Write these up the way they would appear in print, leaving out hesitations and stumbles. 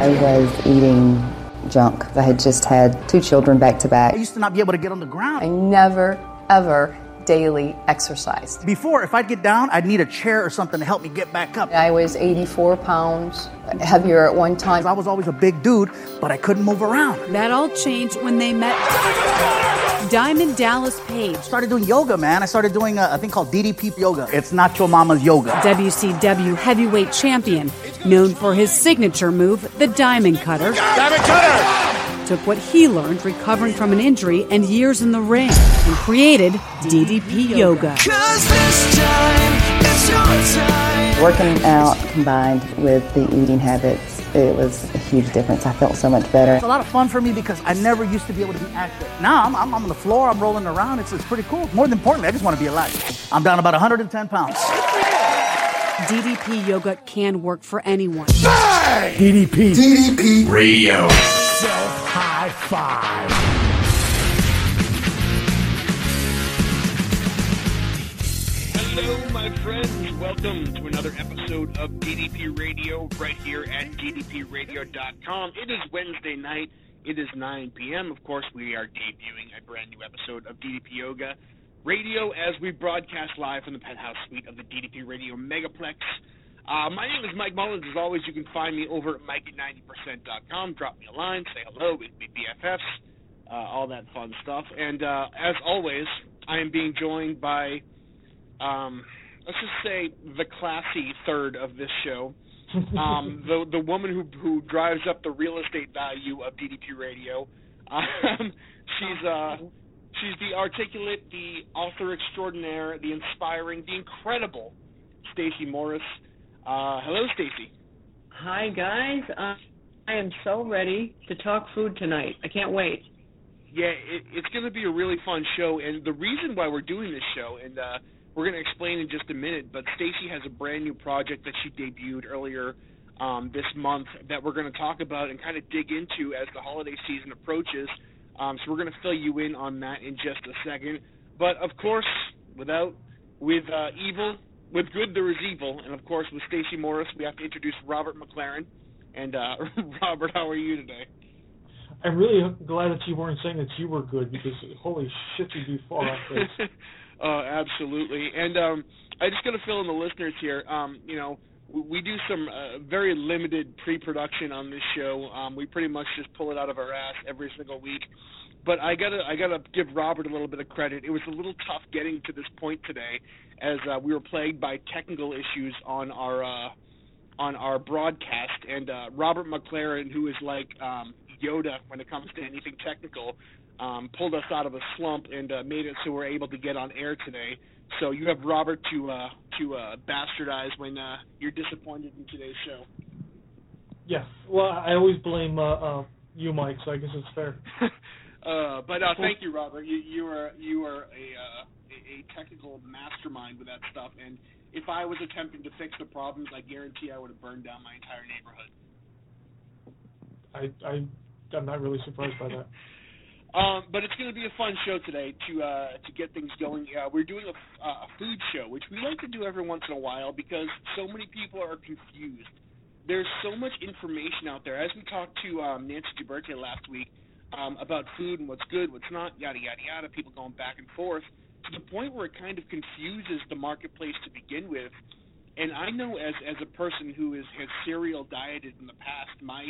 I was eating junk. I had just had 2 children back to back. I used to not be able to get on the ground. I never, ever daily exercised. Before, if I'd get down, I'd need a chair or something to help me get back up. I was 84 pounds, heavier at one time. I was always a big dude, but I couldn't move around. That all changed when they met Diamond Dallas Page. Started doing yoga, man. I started doing a thing called DDP yoga. It's Nacho Mama's yoga. WCW heavyweight champion, known for his signature move, the Diamond Cutter. Diamond Cutter! Took what he learned recovering from an injury and years in the ring and created DDP Yoga. 'Cause this time, it's your time. Working out combined with the eating habits, it was a huge difference. I felt so much better. It's a lot of fun for me because I never used to be able to be active. Now I'm on the floor, I'm rolling around. It's pretty cool. More than importantly, I just want to be alive. I'm down about 110 pounds. DDP Yoga can work for anyone. Hey! DDP Radio. Self-high five. Hello, my friends. Welcome to another episode of DDP Radio right here at ddpradio.com. It is Wednesday night. It is 9 p.m. Of course, we are debuting a brand new episode of DDP Yoga Radio as we broadcast live from the penthouse suite of the DDP Radio Megaplex. My name is Mike Mullins. As always, you can find me over at Mike at 90%.com. Drop me a line, say hello, we can be BFFs, all that fun stuff. And as always, I am being joined by, let's just say, the classy third of this show, the woman who drives up the real estate value of DDP Radio. She's the articulate, the author extraordinaire, the inspiring, the incredible Stacey Morris. Hello, Stacey. Hi, guys. I am so ready to talk food tonight. I can't wait. Yeah, it's going to be a really fun show, and the reason why we're doing this show, and we're going to explain in just a minute, but Stacey has a brand new project that she debuted earlier this month that we're going to talk about and kind of dig into as the holiday season approaches. So we're going to fill you in on that in just a second. But, of course, with evil, with good there is evil. And, of course, with Stacey Morris, we have to introduce Robert McLaren. And, Robert, how are you today? I'm really glad that you weren't saying that you were good because, holy shit, you'd be far off this. Absolutely. And I just got to fill in the listeners here. We do some very limited pre-production on this show. We pretty much just pull it out of our ass every single week. But I gotta give Robert a little bit of credit. It was a little tough getting to this point today, as we were plagued by technical issues on our broadcast. And Robert McLaren, who is like Yoda when it comes to anything technical, pulled us out of a slump and made it so we're able to get on air today. So you have Robert to bastardize when you're disappointed in today's show. Yeah, well, I always blame you, Mike, so I guess it's fair. But thank you, Robert. You are a technical mastermind with that stuff, and if I was attempting to fix the problems, I guarantee I would have burned down my entire neighborhood. I'm not really surprised by that. But it's going to be a fun show today to get things going. We're doing a food show, which we like to do every once in a while because so many people are confused. There's so much information out there. As we talked to Nancy Giberte last week about food and what's good, what's not, yada, yada, yada, people going back and forth, to the point where it kind of confuses the marketplace to begin with. And I know as a person who has serial dieted in the past, my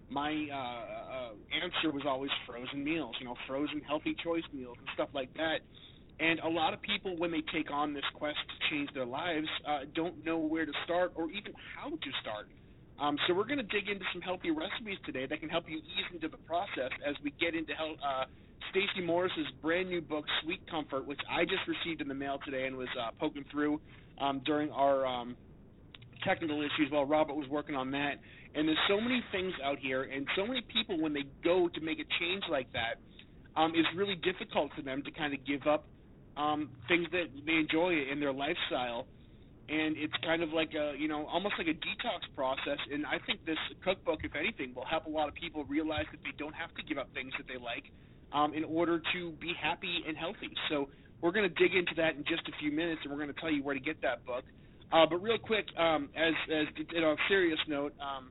answer was always frozen meals, frozen healthy choice meals and stuff like that. And a lot of people, when they take on this quest to change their lives, don't know where to start or even how to start. So we're going to dig into some healthy recipes today that can help you ease into the process as we get into Stacey Morris's brand new book, Sweet Comfort, which I just received in the mail today and was poking through during our technical issues while Robert was working on that. And there's so many things out here, and so many people, when they go to make a change like that, it's really difficult for them to kind of give up things that they enjoy in their lifestyle. And it's kind of like almost like a detox process. And I think this cookbook, if anything, will help a lot of people realize that they don't have to give up things that they like in order to be happy and healthy. So we're going to dig into that in just a few minutes, and we're going to tell you where to get that book. But real quick, as on a serious note,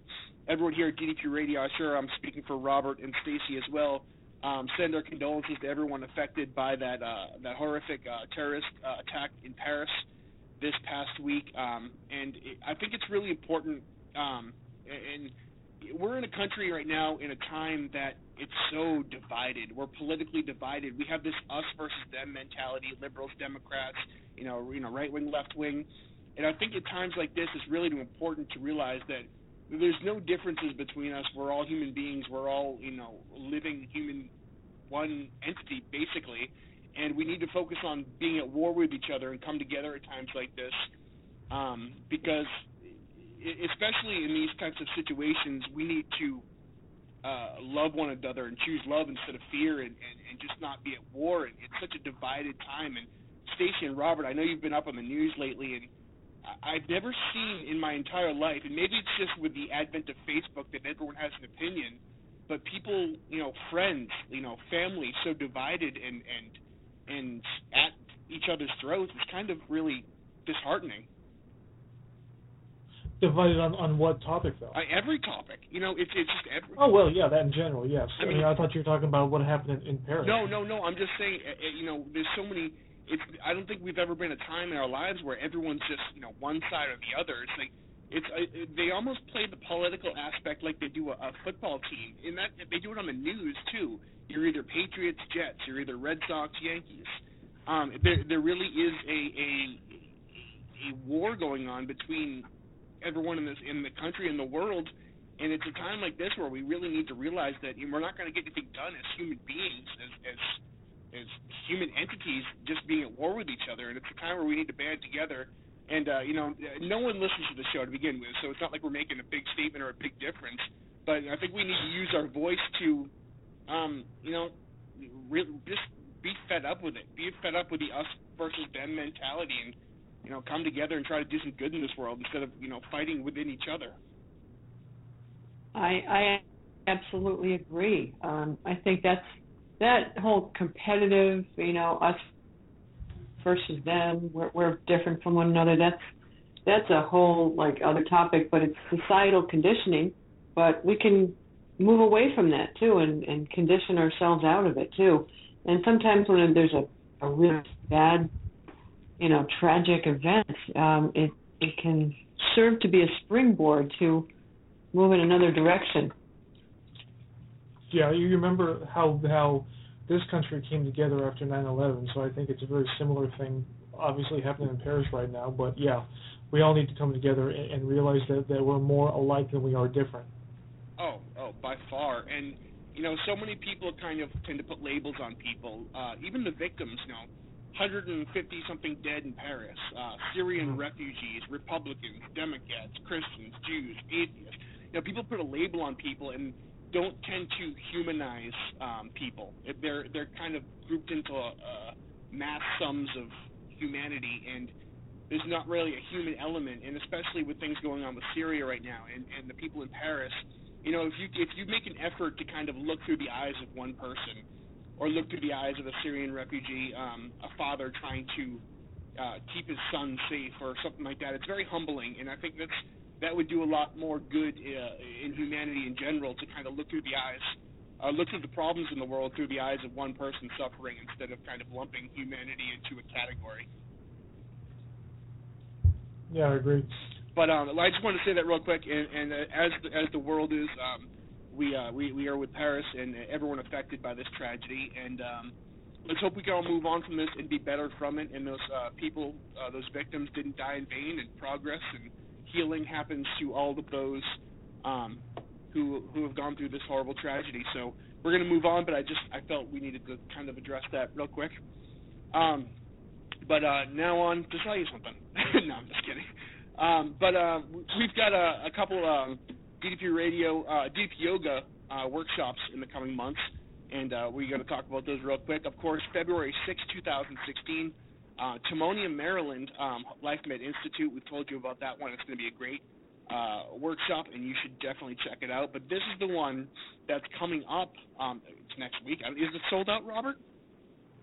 everyone here at DDP Radio, I'm sure I'm speaking for Robert and Stacy as well, send our condolences to everyone affected by that horrific terrorist attack in Paris this past week. I think it's really important, and we're in a country right now in a time that it's so divided. We're politically divided. We have this us versus them mentality, liberals, Democrats, right wing, left wing. And I think at times like this it's really important to realize that there's no differences between us. We're all human beings. We're all, living human, one entity basically. And we need to focus on being at war with each other and come together at times like this, because especially in these types of situations, we need to love one another and choose love instead of fear, and just not be at war. And it's such a divided time. And Stacey and Robert, I know you've been up on the news lately, and I've never seen in my entire life, and maybe it's just with the advent of Facebook that everyone has an opinion, but people, friends, family, so divided and at each other's throats is kind of really disheartening. Divided on what topic, though? Every topic. It's just every. Oh, well, yeah, that in general, yes. I mean, I thought you were talking about what happened in Paris. No. I'm just saying, there's so many. I don't think we've ever been a time in our lives where everyone's just, one side or the other. It's like they almost play the political aspect like they do a football team. In that they do it on the news too. You're either Patriots, Jets. You're either Red Sox, Yankees. There really is a war going on between everyone in the country and the world, and it's a time like this where we really need to realize that we're not going to get anything done as human beings, as human entities, just being at war with each other. And it's a time where we need to band together. And no one listens to the show to begin with, so it's not like we're making a big statement or a big difference. But I think we need to use our voice to, just be fed up with it. Be fed up with the us versus them mentality, and come together and try to do some good in this world instead of, fighting within each other. I absolutely agree. I think that whole competitive, us versus them, we're different from one another. That's a whole other topic, but it's societal conditioning. But we can move away from that too, and condition ourselves out of it too. And sometimes when there's a really bad, tragic event, it can serve to be a springboard to move in another direction. Yeah, you remember how this country came together after 9/11, so I think it's a very similar thing obviously happening in Paris right now. But yeah, we all need to come together and realize that we're more alike than we are different. Oh, by far. And, so many people kind of tend to put labels on people, even the victims, 150-something dead in Paris, Syrian refugees, Republicans, Democrats, Christians, Jews, atheists. People put a label on people and don't tend to humanize people. They're kind of grouped into mass sums of humanity, and there's not really a human element. And especially with things going on with Syria right now and the people in Paris, if you make an effort to kind of look through the eyes of one person, or look through the eyes of a Syrian refugee, a father trying to keep his son safe or something like that, it's very humbling. And I think that would do a lot more good in humanity in general, to kind of look through the eyes, look through the problems in the world through the eyes of one person suffering, instead of kind of lumping humanity into a category. Yeah, I agree. But I just wanted to say that real quick, and as the world is, we are with Paris and everyone affected by this tragedy, and let's hope we can all move on from this and be better from it, and those people, those victims didn't die in vain, and progress and healing happens to all of those who have gone through this horrible tragedy. So we're going to move on, but I felt we needed to kind of address that real quick. But now on to tell you something. No, I'm just kidding. But we've got a couple DDP Radio, DDP Yoga workshops in the coming months, and we're going to talk about those real quick. Of course, February 6, 2016, Timonium, Maryland, LifeMed Institute. We've told you about that one. It's going to be a great workshop, and you should definitely check it out. But this is the one that's coming up. It's next week. Is it sold out, Robert?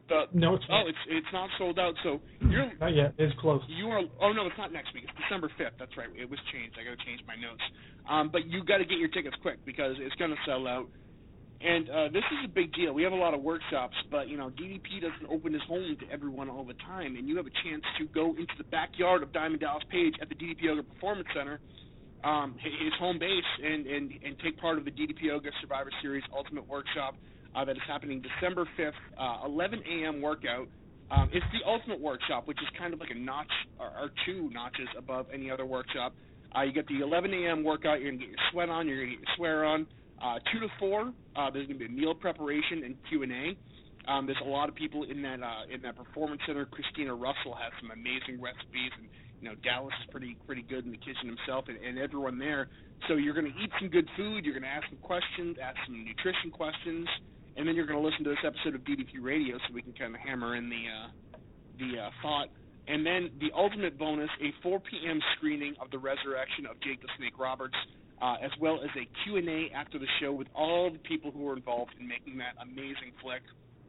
No, it's not. It's not sold out. So you're Not yet. It's close. You are. Oh no, it's not next week. It's December 5th. That's right. It was changed. I got to change my notes. But you got to get your tickets quick because it's going to sell out. And this is a big deal. We have a lot of workshops, but DDP doesn't open his home to everyone all the time. And you have a chance to go into the backyard of Diamond Dallas Page at the DDP Yoga Performance Center, his home base, and take part of the DDP Yoga Survivor Series Ultimate Workshop. That is happening December 5th, 11 a.m. workout. It's the Ultimate Workshop, which is kind of like a notch or two notches above any other workshop. You get the 11 a.m. workout. You're going to get your sweat on. You're going to get your swear on. 2 to 4, there's going to be a meal preparation and Q&A. There's a lot of people in that performance center. Christina Russell has some amazing recipes, and Dallas is pretty good in the kitchen himself, and everyone there. So you're going to eat some good food. You're going to ask some questions, ask some nutrition questions. And then you're going to listen to this episode of DDP Radio so we can kind of hammer in the thought. And then the ultimate bonus, a 4 p.m. screening of The Resurrection of Jake the Snake Roberts, as well as a Q&A after the show with all the people who were involved in making that amazing flick.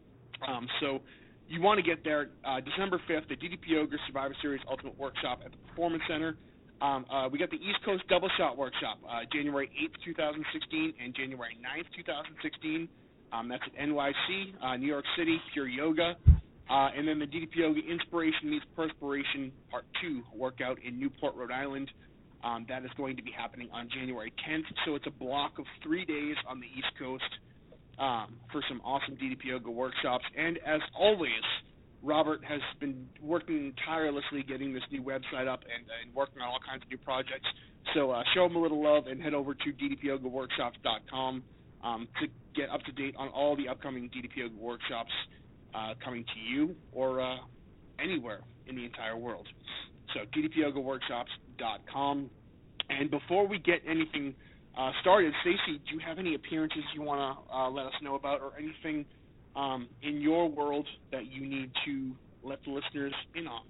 So you want to get there December 5th, the DDP Yoga Survivor Series Ultimate Workshop at the Performance Center. We got the East Coast Double Shot Workshop, January 8th, 2016, and January 9th, 2016. That's at NYC, New York City, Pure Yoga. And then the DDP Yoga Inspiration Meets Perspiration Part 2 workout in Newport, Rhode Island. That is going to be happening on January 10th. So it's a block of 3 days on the East Coast for some awesome DDP Yoga workshops. And as always, Robert has been working tirelessly getting this new website up and working on all kinds of new projects. So show him a little love and head over to ddpyogaworkshops.com. To get up to date on all the upcoming DDP Yoga workshops coming to you or anywhere in the entire world. So ddpyogaworkshops.com. And before we get anything started, Stacey, do you have any appearances you want to let us know about, or anything in your world that you need to let the listeners in on?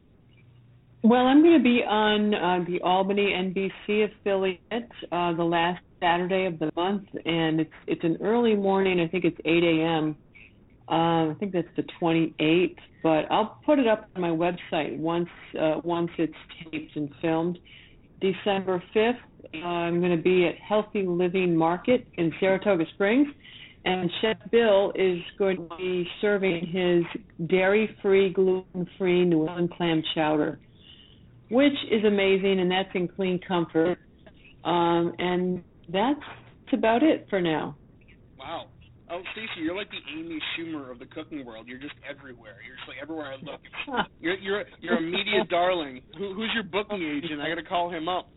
Well, I'm going to be on the Albany NBC affiliate the last Saturday of the month, and it's an early morning. I think it's 8 a.m. I think that's the 28th, but I'll put it up on my website once it's taped and filmed. December 5th, I'm going to be at Healthy Living Market in Saratoga Springs, and Chef Bill is going to be serving his dairy-free, gluten-free New England clam chowder, which is amazing, and that's in Clean Comfort. And that's about it for now. Wow. Oh, Stacey, you're like the Amy Schumer of the cooking world. You're just everywhere. You're just like everywhere I look. You're a media darling. Who's your booking agent? I got to call him up.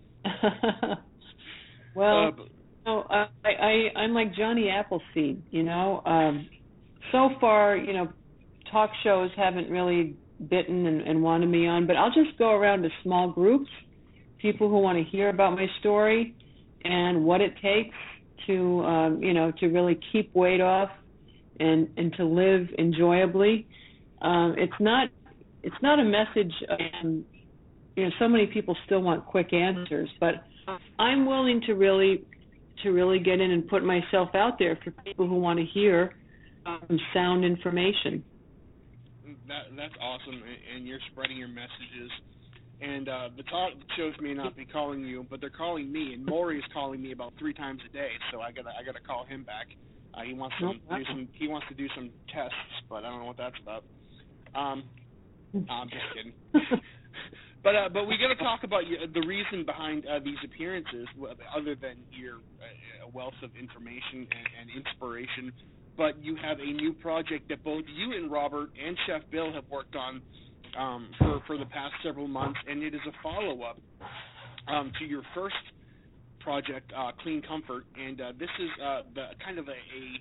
Well, I'm like Johnny Appleseed. So far, talk shows haven't really bitten and wanted me on, but I'll just go around to small groups, people who want to hear about my story and what it takes to to really keep weight off and to live enjoyably. It's not a message. So many people still want quick answers, but I'm willing to really get in and put myself out there for people who want to hear sound information. That's awesome, and you're spreading your messages. And the talk shows may not be calling you, but they're calling me, and Maury is calling me about 3 times a day. So I gotta call him back. He wants to do some tests, but I don't know what that's about. I'm just kidding. But we got to talk about the reason behind these appearances, other than your wealth of information and inspiration. But you have a new project that both you and Robert and Chef Bill have worked on for the past several months, and it is a follow-up to your first project, Clean Comfort. And this is the kind of a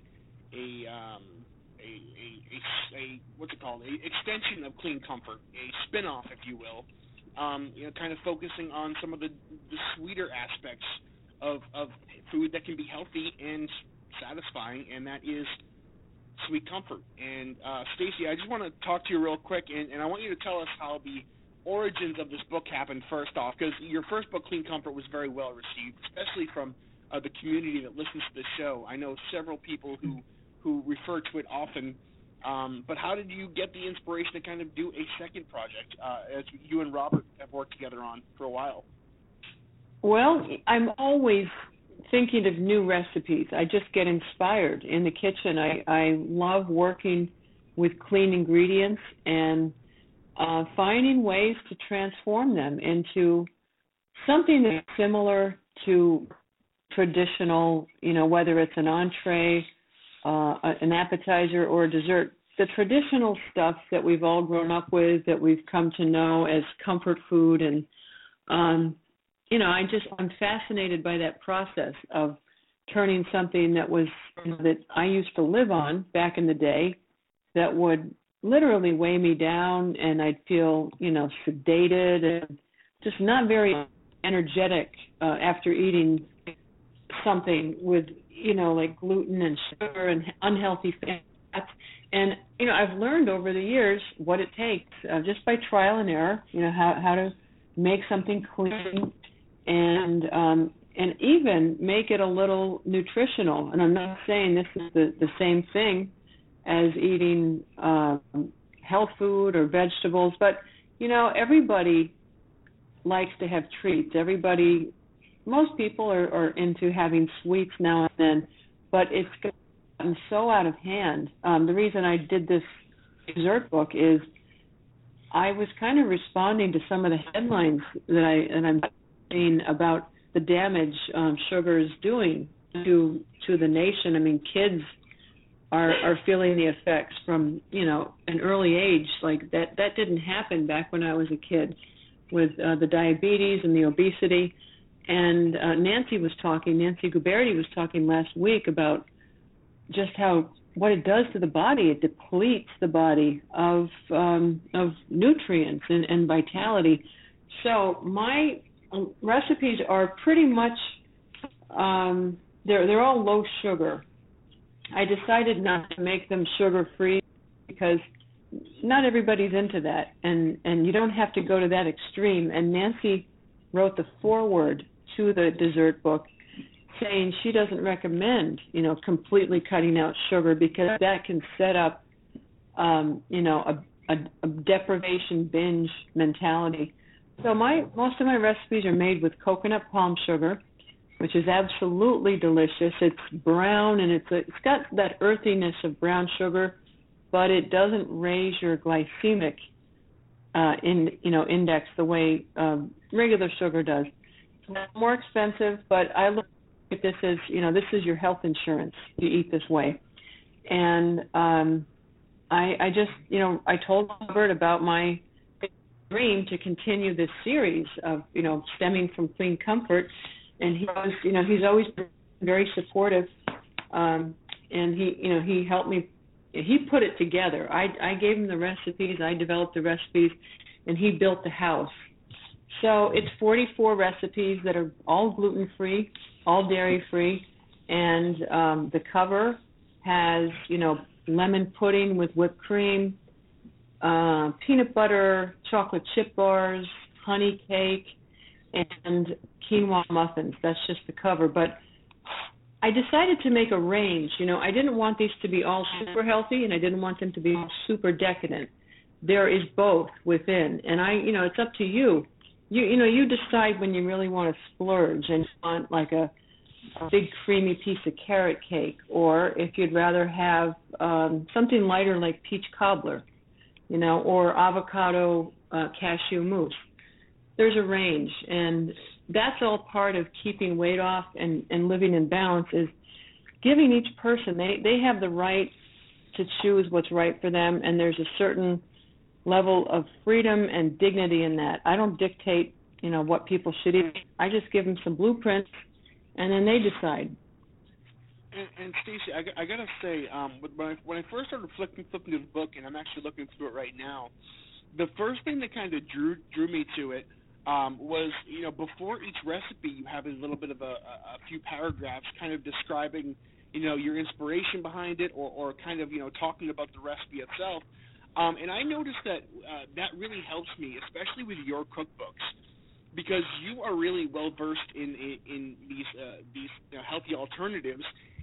what's it called? A extension of Clean Comfort, a spin-off, if you will. Kind of focusing on some of the sweeter aspects of food that can be healthy and satisfying, and that is Sweet Comfort. And Stacey, I just want to talk to you real quick, and I want you to tell us how the origins of this book happened first off, because your first book, Clean Comfort, was very well received, especially from the community that listens to the show. I know several people who refer to it often, But how did you get the inspiration to kind of do a second project, as you and Robert have worked together on for a while? Well, I'm always thinking of new recipes. I just get inspired in the kitchen. I love working with clean ingredients and finding ways to transform them into something that's similar to traditional, whether it's an entree, an appetizer, or a dessert. The traditional stuff that we've all grown up with, that we've come to know as comfort food. And, I'm fascinated by that process of turning something that was, that I used to live on back in the day, that would literally weigh me down, and I'd feel, sedated and just not very energetic after eating something with, like gluten and sugar and unhealthy fats. And, I've learned over the years what it takes just by trial and error, how to make something clean and even make it a little nutritional. And I'm not saying this is the same thing as eating health food or vegetables, but, everybody likes to have treats. Most people are into having sweets now and then, but it's gotten so out of hand. The reason I did this dessert book is I was kind of responding to some of the headlines that I'm seeing about the damage sugar is doing to the nation. I mean, kids are feeling the effects from, an early age. Like that didn't happen back when I was a kid, with the diabetes and the obesity. And Nancy Guberti was talking last week about just what it does to the body. It depletes the body of nutrients and vitality. So my recipes are pretty much they're all low sugar. I decided not to make them sugar-free because not everybody's into that, and you don't have to go to that extreme. And Nancy wrote the foreword to the dessert book saying she doesn't recommend, completely cutting out sugar, because that can set up, a deprivation binge mentality. So most of my recipes are made with coconut palm sugar, which is absolutely delicious. It's brown, and it's got that earthiness of brown sugar, but it doesn't raise your glycemic index the way regular sugar does. It's more expensive, but I look at this as, this is your health insurance to eat this way. And I just, I told Robert about my dream to continue this series of, stemming from clean comfort. And he was, he's always been very supportive. And he helped me. He put it together. I gave him the recipes. I developed the recipes, and he built the house. So it's 44 recipes that are all gluten-free, all dairy-free, and the cover has, lemon pudding with whipped cream, peanut butter, chocolate chip bars, honey cake, and quinoa muffins. That's just the cover. But I decided to make a range. I didn't want these to be all super healthy, and I didn't want them to be super decadent. There is both within, and it's up to you. You decide when you really want to splurge and you want like a big creamy piece of carrot cake, or if you'd rather have something lighter like peach cobbler, or avocado cashew mousse. There's a range, and that's all part of keeping weight off and living in balance, is giving each person, they have the right to choose what's right for them, and there's a certain level of freedom and dignity in that. I don't dictate, what people should eat. I just give them some blueprints, and then they decide. And Stacey, I gotta say, when I first started flipping through the book, and I'm actually looking through it right now, the first thing that kind of drew me to it was, before each recipe, you have a little bit of a few paragraphs kind of describing, your inspiration behind it, or kind of, talking about the recipe itself. And I noticed that that really helps me, especially with your cookbooks, because you are really well versed in these healthy alternatives,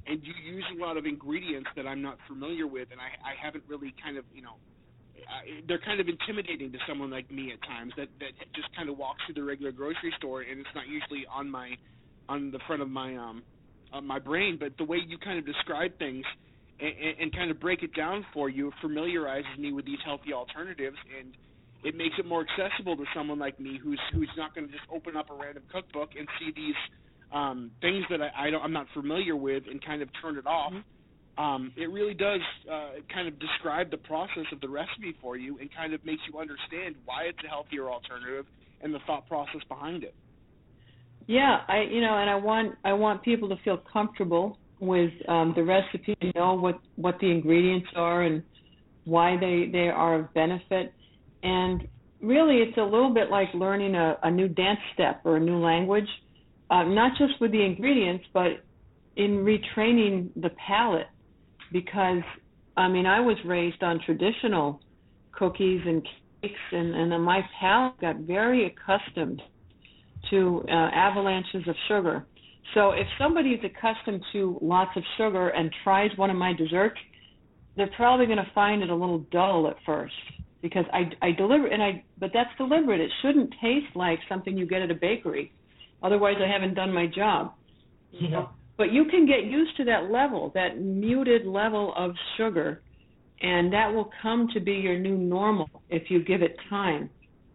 and you use a lot of ingredients that I'm not familiar with, and I haven't really kind of, they're kind of intimidating to someone like me at times that just kind of walks through the regular grocery store, and it's not usually on the front of my brain. But the way you kind of describe things and kind of break it down for you familiarizes me with these healthy alternatives, and it makes it more accessible to someone like me who's not going to just open up a random cookbook and see these things that I'm not familiar with and kind of turn it off. It really does kind of describe the process of the recipe for you and kind of makes you understand why it's a healthier alternative and the thought process behind it. Yeah, I want people to feel comfortable with the recipe, know what the ingredients are and why they are of benefit. And really, it's a little bit like learning a new dance step or a new language, not just with the ingredients, but in retraining the palate. Because, I was raised on traditional cookies and cakes, and then my palate got very accustomed to avalanches of sugar. So if somebody's accustomed to lots of sugar and tries one of my desserts, they're probably going to find it a little dull at first, because but that's deliberate. It shouldn't taste like something you get at a bakery. Otherwise, I haven't done my job. Yeah. But you can get used to that level, that muted level of sugar, and that will come to be your new normal if you give it time.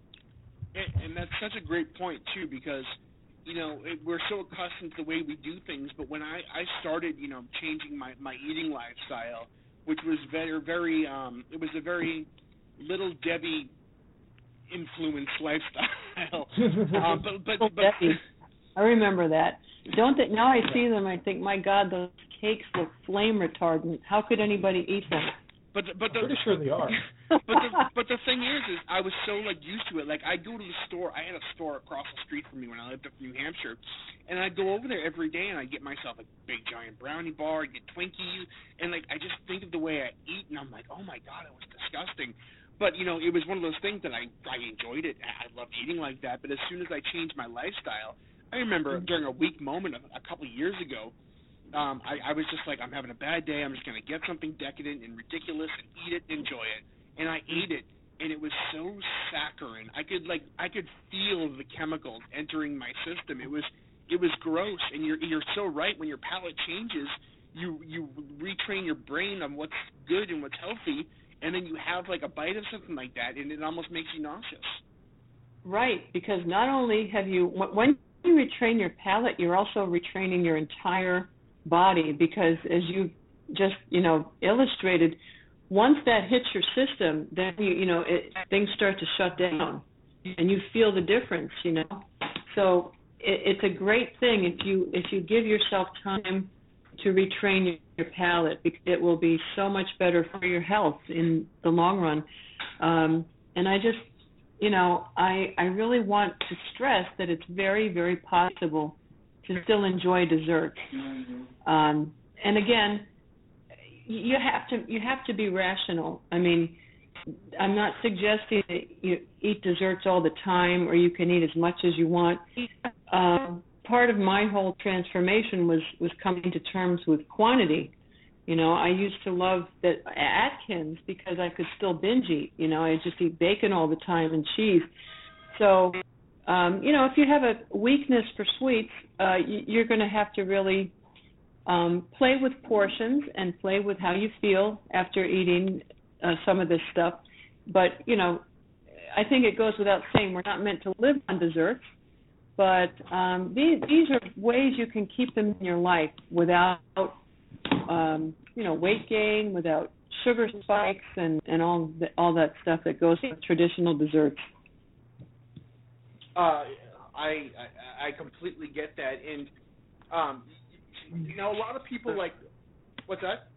And that's such a great point, too, because, we're so accustomed to the way we do things, but when I started, changing my eating lifestyle, which was very, it was a very Little Debbie influenced lifestyle. But Debbie. I remember that. Don't they? Now I see them, I think, my God, those cakes look flame retardant. How could anybody eat them? But I'm pretty sure they are. But the thing is I was so used to it. I'd go to the store. I had a store across the street from me when I lived up in New Hampshire, and I'd go over there every day and I'd get myself a big giant brownie bar, I'd get Twinkies, and I just think of the way I eat, and I'm like, oh my God, it was disgusting. But it was one of those things that I enjoyed it. I loved eating like that. But as soon as I changed my lifestyle, I remember during a weak moment a couple of years ago, I was just like, I'm having a bad day. I'm just going to get something decadent and ridiculous and eat it and enjoy it. And I ate it, and it was so saccharine. I could feel the chemicals entering my system. It was gross. And you're so right. When your palate changes, you retrain your brain on what's good and what's healthy, and then you have a bite of something like that, and it almost makes you nauseous. Right, because not only have you, when you retrain your palate, you're also retraining your entire body, because as you just, illustrated, once that hits your system, then things start to shut down, and you feel the difference, So it's a great thing if you give yourself time to retrain your palate. It will be so much better for your health in the long run. And I just, I really want to stress that it's very, very possible to still enjoy desserts. And again, you have to be rational. I'm not suggesting that you eat desserts all the time or you can eat as much as you want. Part of my whole transformation was coming to terms with quantity. I used to love that Atkins because I could still binge eat. I just eat bacon all the time and cheese. So, if you have a weakness for sweets, you're going to have to really play with portions and play with how you feel after eating some of this stuff. But, I think it goes without saying we're not meant to live on desserts. But these are ways you can keep them in your life without, weight gain, without sugar spikes, and all that stuff that goes with traditional desserts. I completely get that, and a lot of people what's that?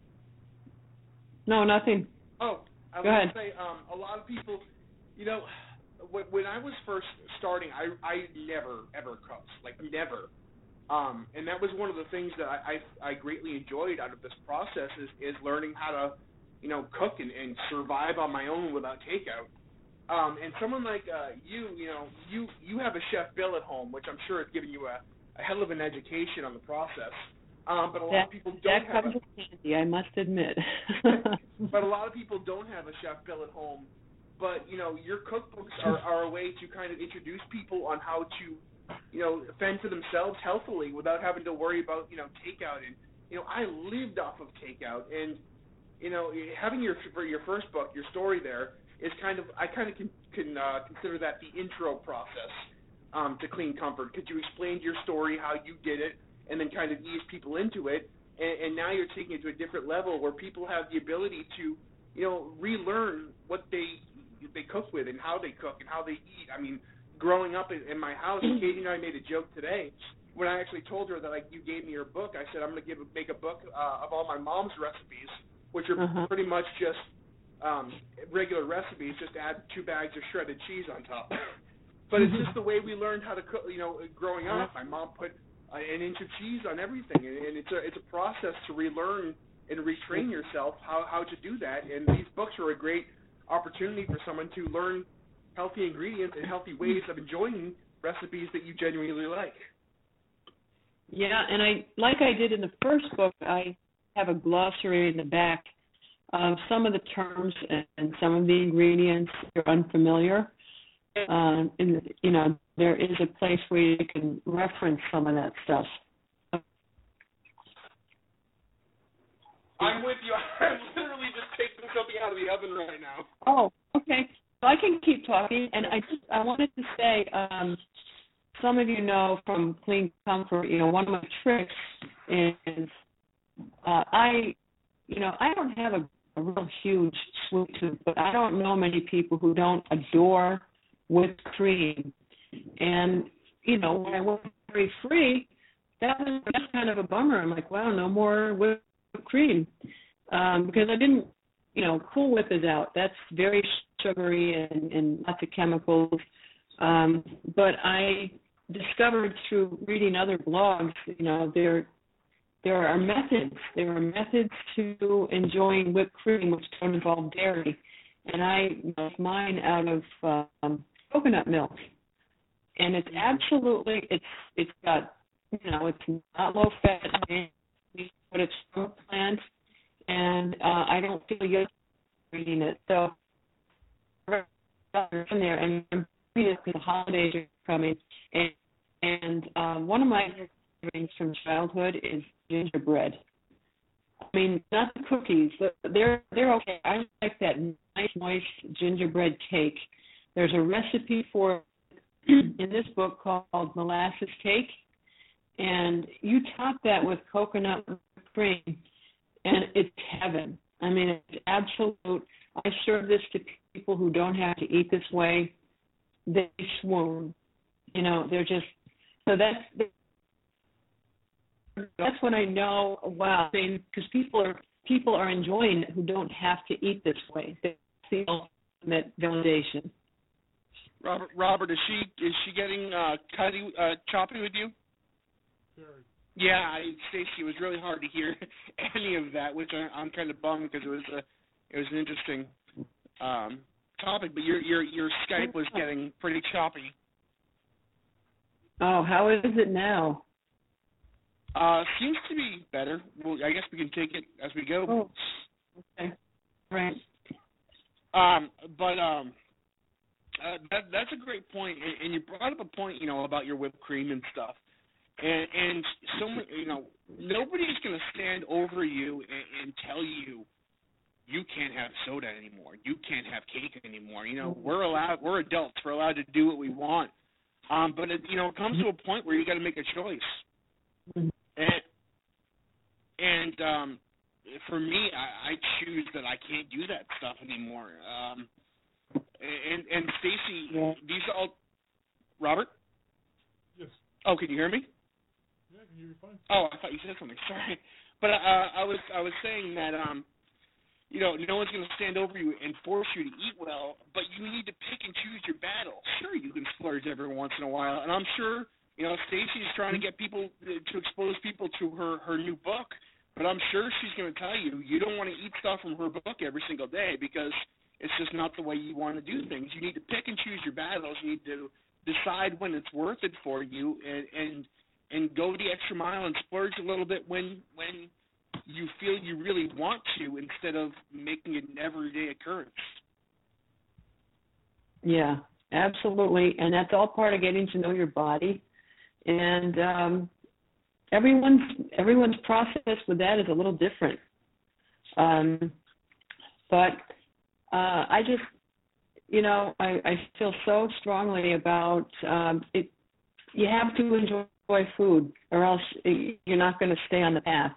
No, nothing. Oh, I was Go ahead. going to say a lot of people, when I was first starting, I never, ever cooked, never. And that was one of the things that I greatly enjoyed out of this process is learning how to, cook and survive on my own without takeout. And someone like you have a Chef Bill at home, which I'm sure has given you a hell of an education on the process. But a lot of people don't have comes with candy, I must admit. but a lot of people don't have a chef Bill at home. But, you know, your cookbooks are a way to kind of introduce people on how to, you know, fend for themselves healthily without having to worry about, you know, takeout. And, you know, I lived off of takeout. And, you know, having your first book, your story there, is kind of, I kind of can consider that the intro process to Clean Comfort, because you explained your story, how you did it, and then kind of ease people into it. And now you're taking it to a different level where people have the ability to, you know, relearn what they cook with and how they cook and how they eat. I mean, growing up in my house, Katie and I made a joke today when I actually told her that, like, you gave me your book. I said I'm going to make a book of all my mom's recipes, which are pretty much just regular recipes, just add 2 bags of shredded cheese on top. But it's just the way we learned how to cook. You know, growing up, my mom put an inch of cheese on everything, and it's a process to relearn and retrain yourself how to do that. And these books are a great opportunity for someone to learn healthy ingredients and healthy ways of enjoying recipes that you genuinely like. Yeah, and I did in the first book, I have a glossary in the back of some of the terms and some of the ingredients that are unfamiliar. And, you know, there is a place where you can reference some of that stuff. I'm with you. I'm literally just taking something out of the oven right now. Oh, okay. So I can keep talking, and I wanted to say, some of you know from Clean Comfort, you know, one of my tricks is I don't have a real huge sweet tooth, but I don't know many people who don't adore whipped cream. And, you know, when I went dairy-free, that's kind of a bummer. I'm like, wow, no more whipped cream, because I didn't, you know, Cool Whip is out. That's very sugary and lots of chemicals. But I discovered through reading other blogs, you know, there are methods. There are methods to enjoying whipped cream which don't involve dairy, and I make mine out of coconut milk, and it's absolutely it's got, you know, it's not low fat, but it's from a plant, and I don't feel yucky reading it. So in there, and I'm reading it because the holidays are coming, and one of my favorites from childhood is gingerbread. I mean, not the cookies, but they're okay. I like that nice, moist gingerbread cake. There's a recipe for it in this book called molasses cake, and you top that with coconut cream, and it's heaven. I mean, it's absolute. I serve this to people who don't have to eat this way. They swoon. You know, they're just, so that's when I know, wow, because people are enjoying it who don't have to eat this way. That's the ultimate validation. Robert, is she getting choppy with you? Very. Yeah, Stacy, it was really hard to hear any of that, which I'm kind of bummed because it was an interesting topic, but your Skype was getting pretty choppy. Oh, how is it now? Seems to be better. Well, I guess we can take it as we go. Oh, okay. Right. That's a great point, and you brought up a point, you know, about your whipped cream and stuff, and so many, you know, nobody's going to stand over you and tell you you can't have soda anymore, you can't have cake anymore. You know, we're adults, we're allowed to do what we want, but it, you know, it comes to a point where you got to make a choice, and for me, I choose that I can't do that stuff anymore. And Stacy, these all, Robert? Yes. Oh, can you hear me? Yeah, I can hear you fine. Oh, I thought you said something. Sorry, but I was saying that you know, no one's going to stand over you and force you to eat well, but you need to pick and choose your battles. Sure, you can splurge every once in a while, and I'm sure, you know, Stacy's trying to get people to expose people to her new book, but I'm sure she's going to tell you don't want to eat stuff from her book every single day because it's just not the way you want to do things. You need to pick and choose your battles. You need to decide when it's worth it for you, and and go the extra mile and splurge a little bit when you feel you really want to, instead of making it an everyday occurrence. Yeah, absolutely. And that's all part of getting to know your body. And everyone's process with that is a little different. But I just, I feel so strongly about it. You have to enjoy food, or else you're not going to stay on the path,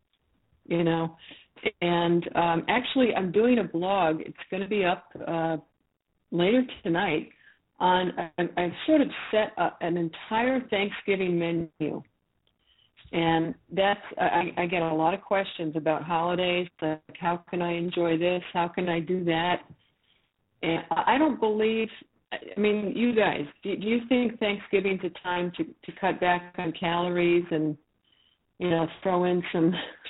And actually, I'm doing a blog. It's going to be up later tonight. I've sort of set up an entire Thanksgiving menu. And that's, I get a lot of questions about holidays, like how can I enjoy this? How can I do that? And I don't believe, you guys, do you think Thanksgiving's a time to cut back on calories and, throw in some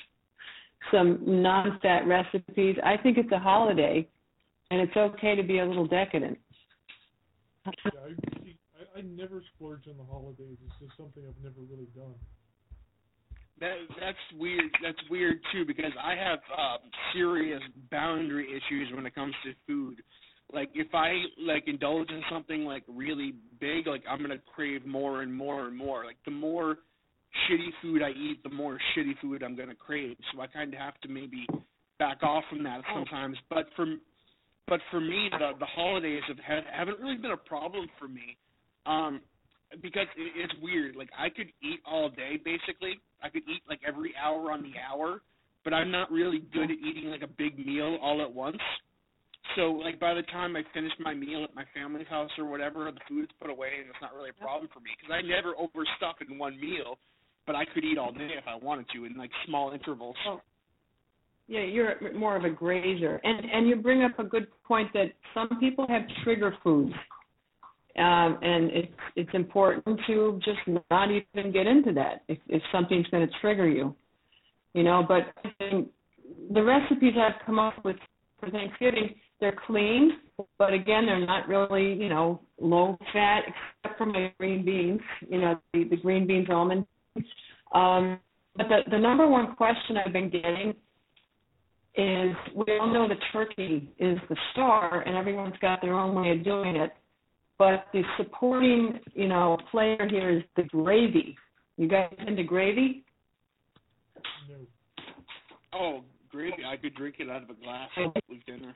non-fat recipes? I think it's a holiday, and it's okay to be a little decadent. Yeah, I never splurge on the holidays. It's just something I've never really done. That's weird. That's weird too, because I have serious boundary issues when it comes to food. Like if I indulge in something like really big, like I'm gonna crave more and more and more. Like the more shitty food I eat, the more shitty food I'm gonna crave. So I kind of have to maybe back off from that sometimes. But for me, the holidays haven't really been a problem for me. Because it's weird. Like I could eat all day basically. I could eat like every hour on the hour, but I'm not really good at eating like a big meal all at once. So like by the time I finish my meal at my family's house or whatever, the food's put away and it's not really a problem for me because I never overstuff in one meal, but I could eat all day if I wanted to in like small intervals. Oh. Yeah, you're more of a grazer. And you bring up a good point that some people have trigger foods. And it's important to just not even get into that if something's going to trigger you, But the recipes I've come up with for Thanksgiving, they're clean, but again, they're not really, low fat, except for my green beans, the green beans almond. But the number one question I've been getting is, we all know the turkey is the star, and everyone's got their own way of doing it. But the supporting, player here is the gravy. You guys into gravy? No. Oh, gravy. I could drink it out of a glass with dinner.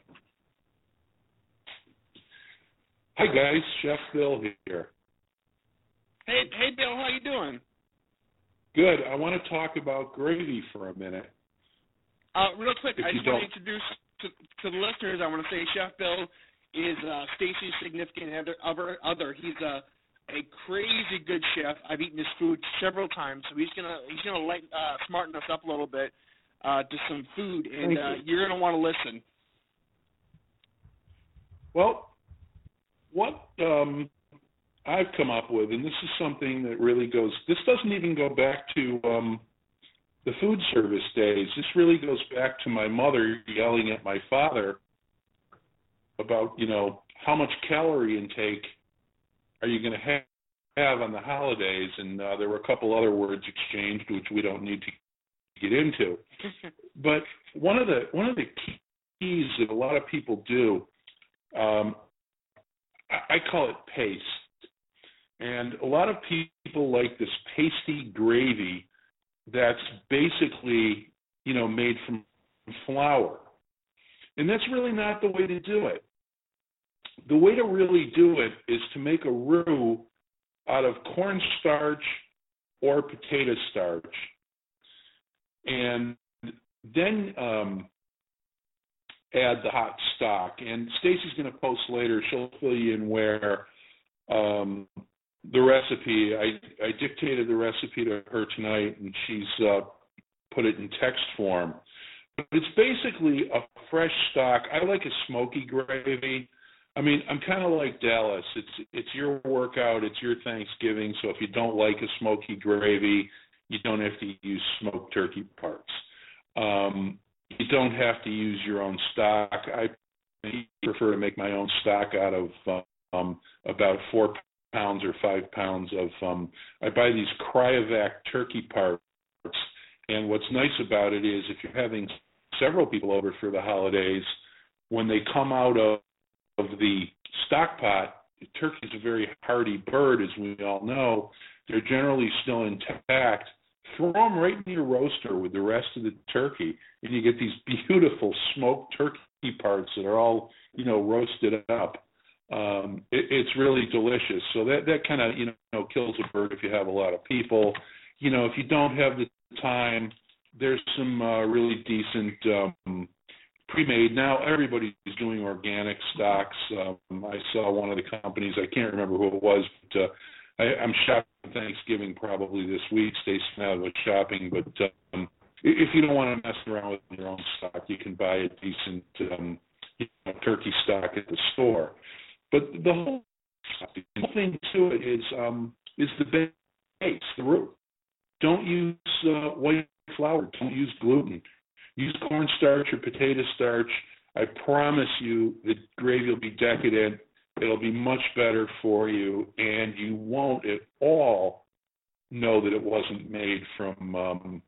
Hi, guys. Chef Bill here. Hey, Bill. How you doing? Good. I want to talk about gravy for a minute. Real quick, I just want to introduce to the listeners, I want to say Chef Bill is Stacy's significant other. He's a crazy good chef. I've eaten his food several times, so he's gonna smarten us up a little bit to some food, and you're gonna want to listen. Well, what I've come up with, and this is something that really goes. This doesn't even go back to the food service days. This really goes back to my mother yelling at my father about, how much calorie intake are you going to have on the holidays, and there were a couple other words exchanged which we don't need to get into. But one of the keys that a lot of people do, I call it paste, and a lot of people like this pasty gravy that's basically made from flour, and that's really not the way to do it. The way to really do it is to make a roux out of cornstarch or potato starch, and then add the hot stock. And Stacy's going to post later. She'll fill you in where the recipe. I dictated the recipe to her tonight, and she's put it in text form. But it's basically a fresh stock. I like a smoky gravy. I mean, I'm kind of like Dallas. It's your workout. It's your Thanksgiving. So if you don't like a smoky gravy, you don't have to use smoked turkey parts. You don't have to use your own stock. I prefer to make my own stock out of about 4 pounds or 5 pounds of, I buy these Cryovac turkey parts. And what's nice about it is if you're having several people over for the holidays, when they come out of the stock pot, turkey is a very hardy bird, as we all know. They're generally still intact. Throw them right in your roaster with the rest of the turkey, and you get these beautiful smoked turkey parts that are all, roasted up. It's really delicious. So that kind of, kills a bird if you have a lot of people. If you don't have the time, there's some really decent pre-made. Now everybody's doing organic stocks. I saw one of the companies, I can't remember who it was, but I'm shopping Thanksgiving probably this week. Stacy's out of shopping, but if you don't want to mess around with your own stock, you can buy a decent turkey stock at the store. But the whole thing to it is the base, the root. Don't use white flour. Don't use gluten. Use cornstarch or potato starch. I promise you the gravy will be decadent. It'll be much better for you, and you won't at all know that it wasn't made from,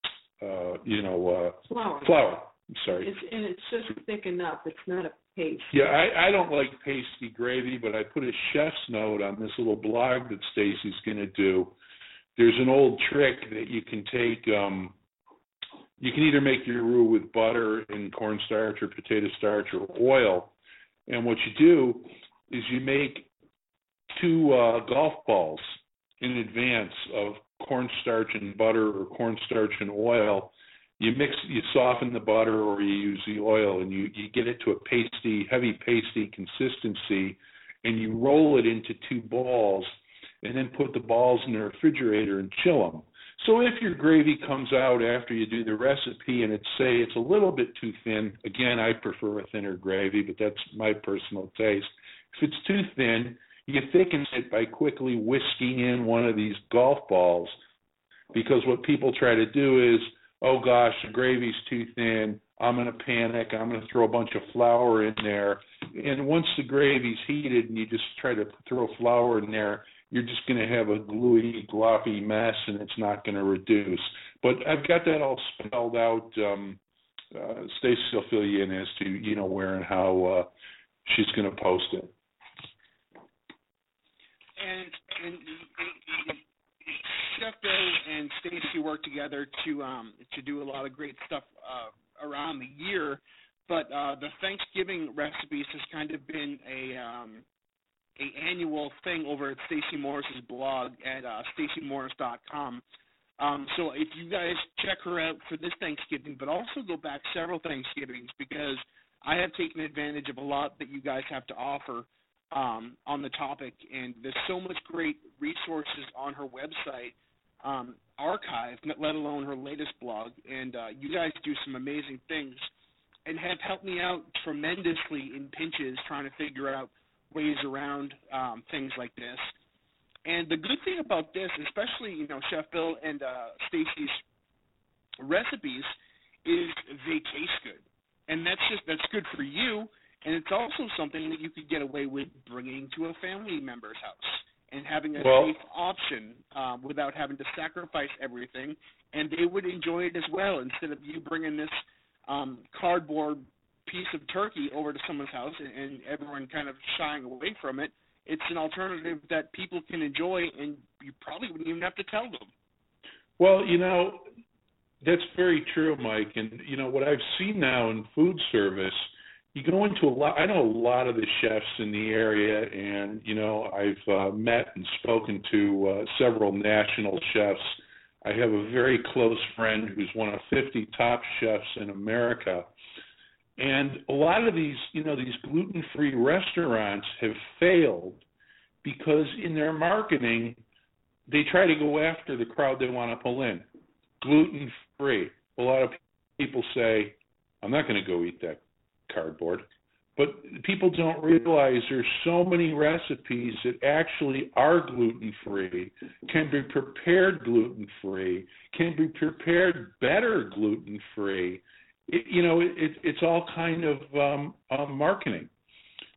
flour. I'm sorry. It's just thick enough. It's not a paste. Yeah, I don't like pasty gravy, but I put a chef's note on this little blog that Stacy's going to do. There's an old trick that you can take. You can either make your roux with butter and cornstarch or potato starch or oil. And what you do is you make 2 golf balls in advance of cornstarch and butter or cornstarch and oil. You soften the butter or you use the oil, and you get it to a heavy pasty consistency, and you roll it into 2 balls and then put the balls in the refrigerator and chill them. So if your gravy comes out after you do the recipe and it's a little bit too thin, again, I prefer a thinner gravy, but that's my personal taste. If it's too thin, you thicken it by quickly whisking in one of these golf balls, because what people try to do is, oh gosh, the gravy's too thin, I'm going to panic, I'm going to throw a bunch of flour in there. And once the gravy's heated and you just try to throw flour in there, you're just going to have a gluey, gloppy mess, and it's not going to reduce. But I've got that all spelled out. Stacy will fill you in as to, where and how she's going to post it. And Chef Bill and Stacy work together to do a lot of great stuff around the year. But the Thanksgiving recipes has kind of been a annual thing over at Stacey Morris's blog at stacymorris.com. So if you guys check her out for this Thanksgiving, but also go back several Thanksgivings, because I have taken advantage of a lot that you guys have to offer on the topic, and there's so much great resources on her website, archived, let alone her latest blog, and you guys do some amazing things and have helped me out tremendously in pinches trying to figure out ways around things like this. And the good thing about this, especially, Chef Bill and Stacy's recipes, is they taste good. And that's good for you, and it's also something that you could get away with bringing to a family member's house and having a safe option without having to sacrifice everything, and they would enjoy it as well, instead of you bringing this cardboard piece of turkey over to someone's house and everyone kind of shying away from it. It's an alternative that people can enjoy, and you probably wouldn't even have to tell them. Well, that's very true, Mike. And, what I've seen now in food service, you go into I know a lot of the chefs in the area, and, I've met and spoken to several national chefs. I have a very close friend who's one of 50 top chefs in America. And a lot of these, these gluten-free restaurants have failed because in their marketing, they try to go after the crowd they want to pull in. Gluten-free. A lot of people say, I'm not going to go eat that cardboard. But people don't realize there's so many recipes that actually are gluten-free, can be prepared gluten-free, can be prepared better gluten-free. It's all kind of marketing.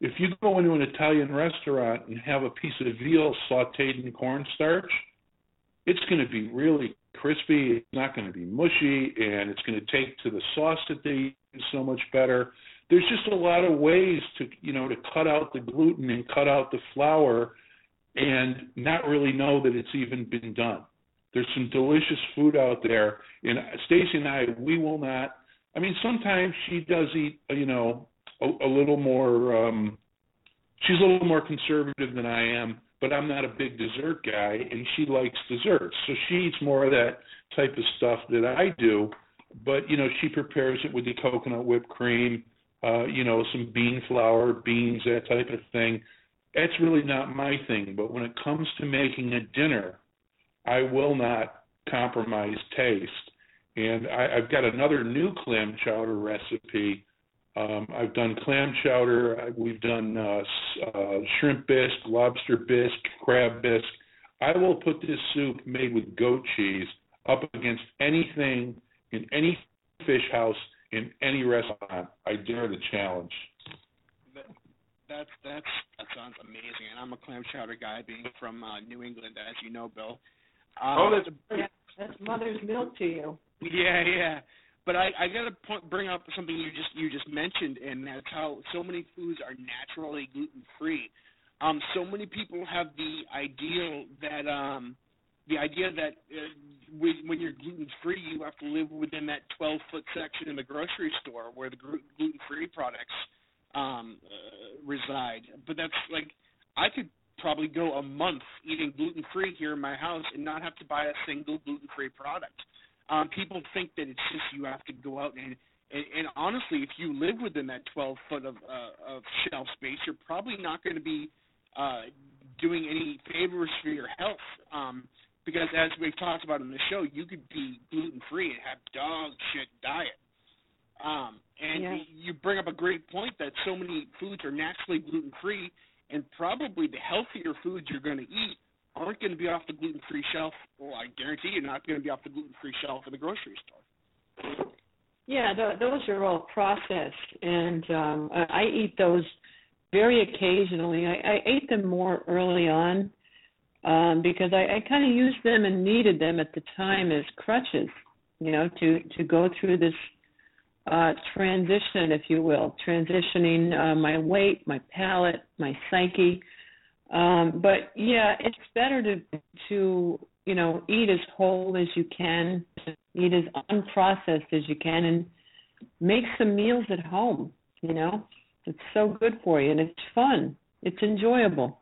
if you go into an Italian restaurant and have a piece of veal sautéed in cornstarch, it's going to be really crispy. It's not going to be mushy, and it's going to take to the sauce that they use so much better. There's just a lot of ways to, to cut out the gluten and cut out the flour and not really know that it's even been done. There's some delicious food out there, and Stacy and I, we will not. I mean, sometimes she does eat, a little more. She's a little more conservative than I am, but I'm not a big dessert guy, and she likes desserts, so she eats more of that type of stuff that I do. But she prepares it with the coconut whipped cream, some bean flour, beans, that type of thing. That's really not my thing. But when it comes to making a dinner, I will not compromise taste. And I've got another new clam chowder recipe. I've done clam chowder. We've done shrimp bisque, lobster bisque, crab bisque. I will put this soup made with goat cheese up against anything in any fish house in any restaurant. I dare the challenge. That sounds amazing. And I'm a clam chowder guy, being from New England, as you know, Bill. That's mother's milk to you. Yeah. But I got to bring up something you just mentioned, and that's how so many foods are naturally gluten free. So many people have the idea that when you're gluten free, you have to live within that 12-foot section in the grocery store where the gluten free products reside. But that's like, I could probably go a month eating gluten free here in my house and not have to buy a single gluten free product. People think that it's just you have to go out and honestly, if you live within that 12 foot of shelf space, you're probably not going to be doing any favors for your health. Because as we've talked about in the show, you could be gluten free and have dog shit diet. You bring up a great point that so many foods are naturally gluten free, and probably the healthier foods you're going to eat aren't going to be off the gluten-free shelf. Well, I guarantee you're not going to be off the gluten-free shelf in the grocery store. Yeah, those are all processed, and I eat those very occasionally. I ate them more early on because I kind of used them and needed them at the time as crutches, to go through this transition, if you will, transitioning my weight, my palate, my psyche. But yeah, it's better to eat as whole as you can, eat as unprocessed as you can, and make some meals at home. It's so good for you, and it's fun. It's enjoyable.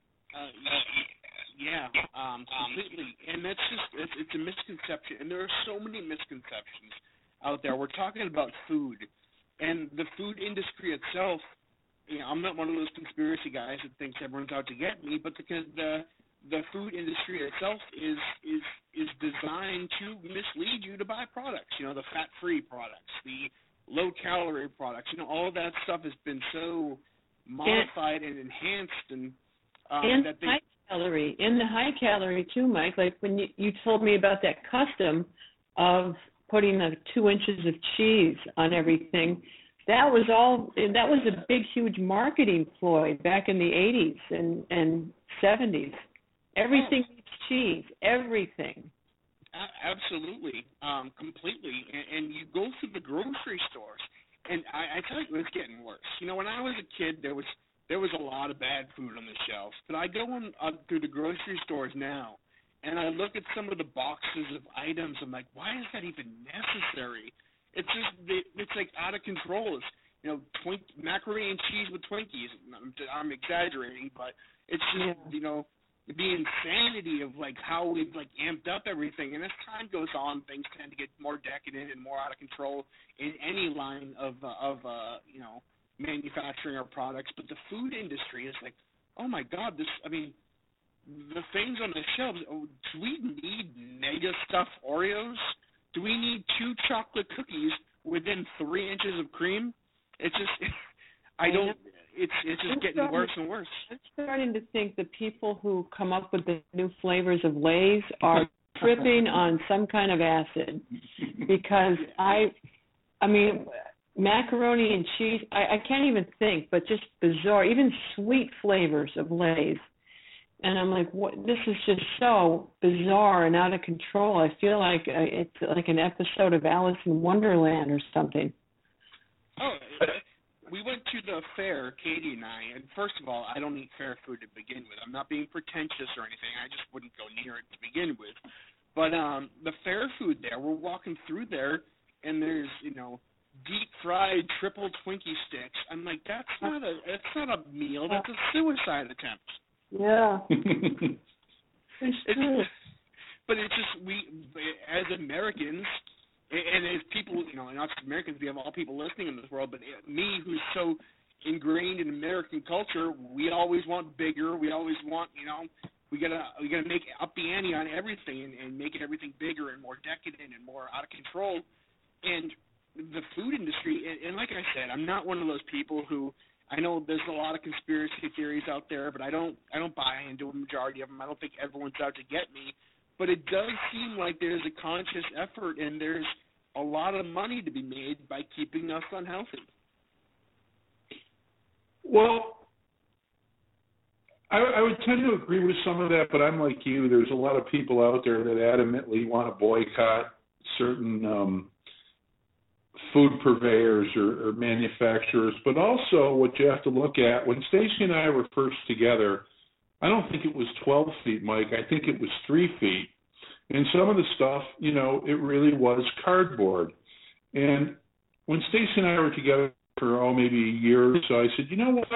Completely. And that's just it's a misconception, and there are so many misconceptions out there. We're talking about food, and the food industry itself. I'm not one of those conspiracy guys that thinks everyone's out to get me, but because the food industry itself is designed to mislead you to buy products. The fat-free products, the low-calorie products. All of that stuff has been so modified and enhanced, and that they high calorie, in the high calorie too, Mike. Like when you told me about that custom of putting 2 inches of cheese on everything. That was a big, huge marketing ploy back in the 80s and 70s. Everything needs cheese, everything. Absolutely, completely. And you go through the grocery stores, and I tell you, it's getting worse. When I was a kid, there was a lot of bad food on the shelves. But I go through the grocery stores now, and I look at some of the boxes of items. I'm like, why is that even necessary? It's just, it's like out of control. It's, macaroni and cheese with Twinkies. I'm exaggerating, but it's just, the insanity of like how we've like amped up everything. And as time goes on, things tend to get more decadent and more out of control in any line of manufacturing our products. But the food industry is like, oh my God, the things on the shelves. Do we need mega stuffed Oreos? Do we need 2 chocolate cookies within 3 inches of cream? It's just, it's just getting worse and worse. I'm starting to think the people who come up with the new flavors of Lay's are tripping on some kind of acid, because macaroni and cheese. I can't even think, but just bizarre. Even sweet flavors of Lay's. And I'm like, what? This is just so bizarre and out of control. I feel like it's like an episode of Alice in Wonderland or something. Oh, we went to the fair, Katie and I, and first of all, I don't eat fair food to begin with. I'm not being pretentious or anything. I just wouldn't go near it to begin with. But the fair food there, we're walking through there, and there's, deep-fried triple Twinkie sticks. I'm like, that's not a meal. That's a suicide attempt. Yeah. But it's just, we, as Americans, and as people, and us Americans, we have all people listening in this world, but me, who's so ingrained in American culture, we always want bigger. We always want, we gotta make up the ante on everything and make everything bigger and more decadent and more out of control. And the food industry, and like I said, I'm not one of those people who, I know there's a lot of conspiracy theories out there, but I don't buy into a majority of them. I don't think everyone's out to get me. But it does seem like there's a conscious effort and there's a lot of money to be made by keeping us unhealthy. Well, I would tend to agree with some of that, but I'm like you. There's a lot of people out there that adamantly want to boycott certain food purveyors or manufacturers. But also what you have to look at, when Stacy and I were first together, I don't think it was 12 feet, Mike. I think it was 3 feet. And some of the stuff, it really was cardboard. And when Stacy and I were together for, maybe a year or so, I said, you know what?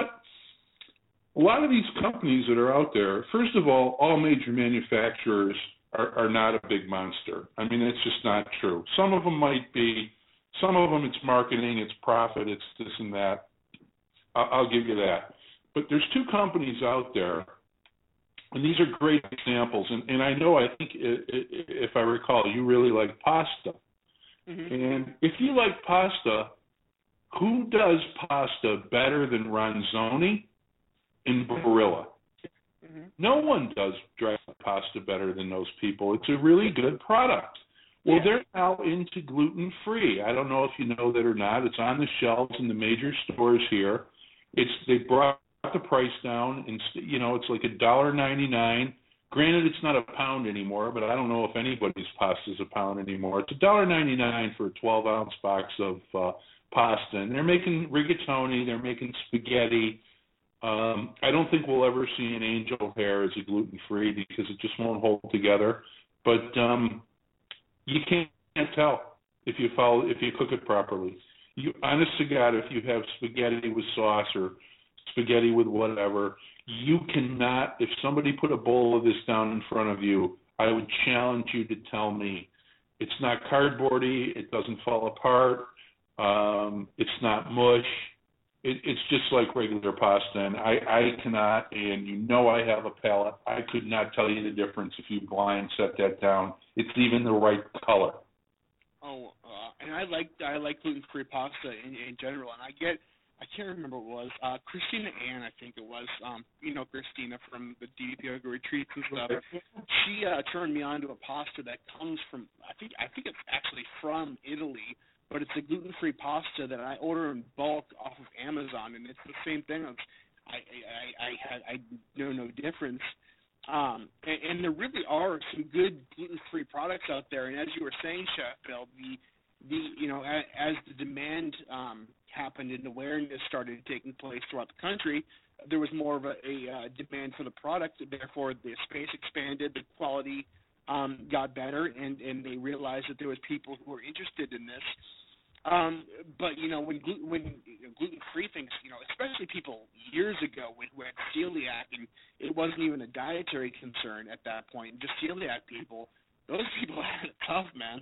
A lot of these companies that are out there, first of all major manufacturers are not a big monster. I mean, it's just not true. Some of them might be. Some of them it's marketing, it's profit, it's this and that. I'll give you that. But there's two companies out there, and these are great examples. And I think, if I recall, you really like pasta. Mm-hmm. And if you like pasta, who does pasta better than Ronzoni and Barilla? Mm-hmm. No one does dry pasta better than those people. It's a really good product. Well, they're now into gluten-free. I don't know if you know that or not. It's on the shelves in the major stores here. They brought the price down, and it's like $1.99. Granted, it's not a pound anymore, but I don't know if anybody's pasta is a pound anymore. It's $1.99 for a 12-ounce box of pasta, and they're making rigatoni. They're making spaghetti. I don't think we'll ever see an angel hair as a gluten-free because it just won't hold together. But you can't tell if you cook it properly. Honest to God, if you have spaghetti with sauce or spaghetti with whatever, you cannot. If somebody put a bowl of this down in front of you, I would challenge you to tell me it's not cardboardy. It doesn't fall apart. It's not mush. It's just like regular pasta, and I cannot. And I have a palate. I could not tell you the difference if you blind set that down. It's even the right color. Oh, and I like gluten-free pasta in general, and I can't remember what it was. Christina Ann, I think it was. Christina from the DDP Yoga retreats and stuff. She turned me on to a pasta that comes from I think it's actually from Italy, but it's a gluten-free pasta that I order in bulk off of Amazon, and it's the same thing. I know no difference. And there really are some good gluten-free products out there. And as you were saying, Chef Bill, as the demand happened and awareness started taking place throughout the country, there was more of a demand for the product. Therefore, the space expanded, the quality got better, and they realized that there was people who were interested in this. But when gluten-free things, especially people years ago with celiac, and it wasn't even a dietary concern at that point. Just celiac people, those people had it tough, man.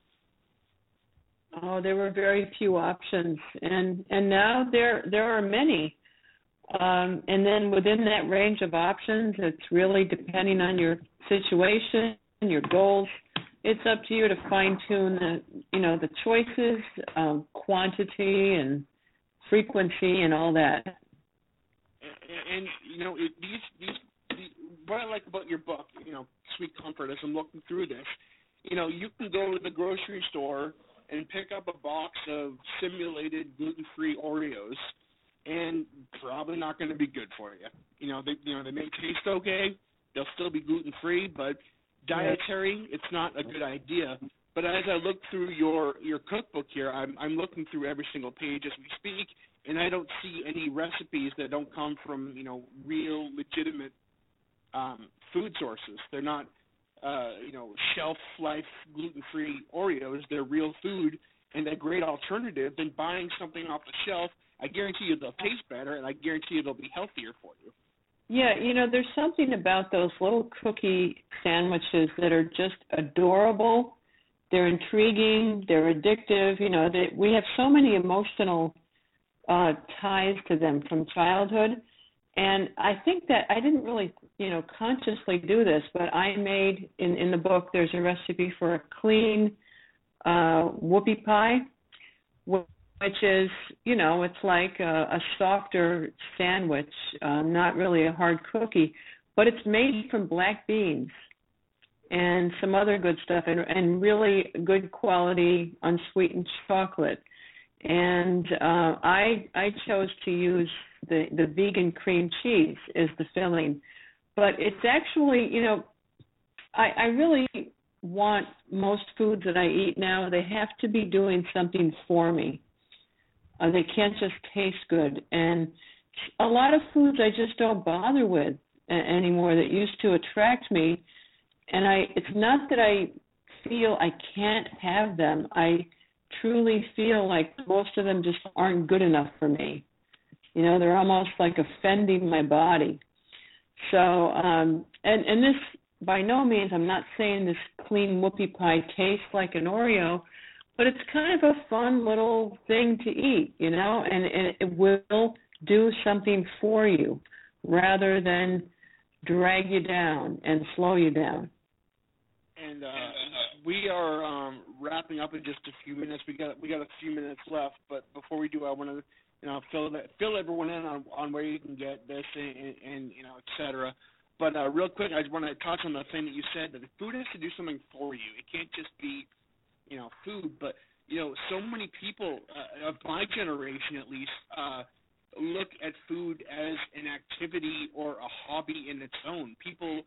Oh, there were very few options, and now there are many. And then within that range of options, it's really depending on your situation, your goals. It's up to you to fine-tune the choices, quantity and frequency and all that. And these what I like about your book, Sweet Comfort, as I'm looking through this, you can go to the grocery store and pick up a box of simulated gluten-free Oreos, and probably not going to be good for you. They may taste okay. They'll still be gluten-free, but dietary, it's not a good idea. But as I look through your cookbook here, I'm looking through every single page as we speak, and I don't see any recipes that don't come from real legitimate food sources. They're not shelf life gluten-free Oreos. They're real food, and a great alternative than buying something off the shelf. I guarantee you they'll taste better, and I guarantee you they'll be healthier for you. Yeah, there's something about those little cookie sandwiches that are just adorable. They're intriguing. They're addictive. We have so many emotional ties to them from childhood. And I think that I didn't really, consciously do this, but I made, in the book, there's a recipe for a clean whoopie pie, which is, it's like a softer sandwich, not really a hard cookie, but it's made from black beans and some other good stuff, and really good quality unsweetened chocolate. And I chose to use the vegan cream cheese as the filling. But it's actually, I really want most foods that I eat now, they have to be doing something for me. They can't just taste good. And a lot of foods I just don't bother with anymore that used to attract me. And it's not that I feel I can't have them. I truly feel like most of them just aren't good enough for me. They're almost like offending my body. So, and this, by no means, I'm not saying this clean whoopie pie tastes like an Oreo, but it's kind of a fun little thing to eat, and it will do something for you rather than drag you down and slow you down. And we are wrapping up in just a few minutes. We got a few minutes left, but before we do, I want to fill everyone in on where you can get this and et cetera. But real quick, I just want to touch on the thing that you said, that the food has to do something for you. It can't just be food, but so many people of my generation at least look at food as an activity or a hobby in its own. People.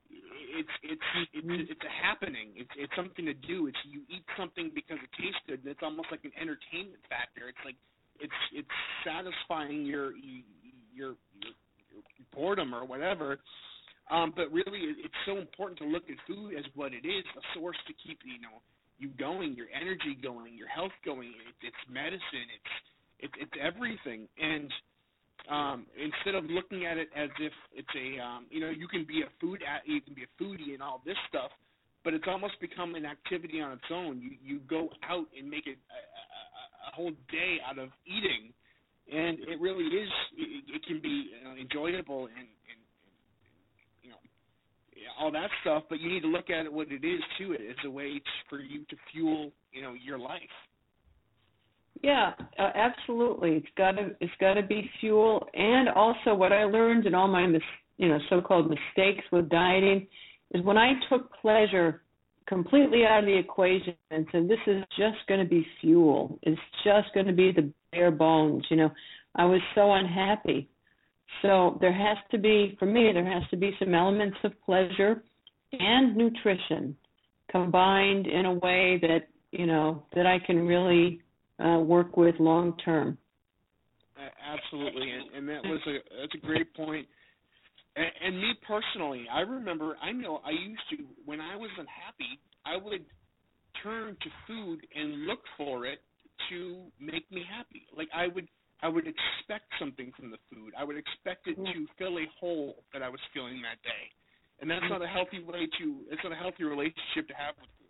It's a happening. It's something to do. It's you eat something because it tastes good, and it's almost like an entertainment factor. It's like it's satisfying your boredom or whatever. But really, it's so important to look at food as what it is, a source to keep you going, your energy going, your health going. It's medicine. It's everything. And instead of looking at it as if it's you can be a foodie and all this stuff, but it's almost become an activity on its own. You go out and make it a whole day out of eating, and it really is. It can be enjoyable and all that stuff, but you need to look at it what it is too. It is a way for you to fuel your life. Yeah, absolutely. It's got to be fuel, and also what I learned in all my so-called mistakes with dieting is when I took pleasure completely out of the equation and said this is just going to be fuel. It's just going to be the bare bones. I was so unhappy. So there has to be some elements of pleasure and nutrition combined in a way that that I can really work with long term. Absolutely, and that's a great point. And me personally, I remember, I used to, when I was unhappy, I would turn to food and look for it to make me happy. Like I would expect something from the food. I would expect it to fill a hole that I was feeling that day, and that's not a healthy it's not a healthy relationship to have with food.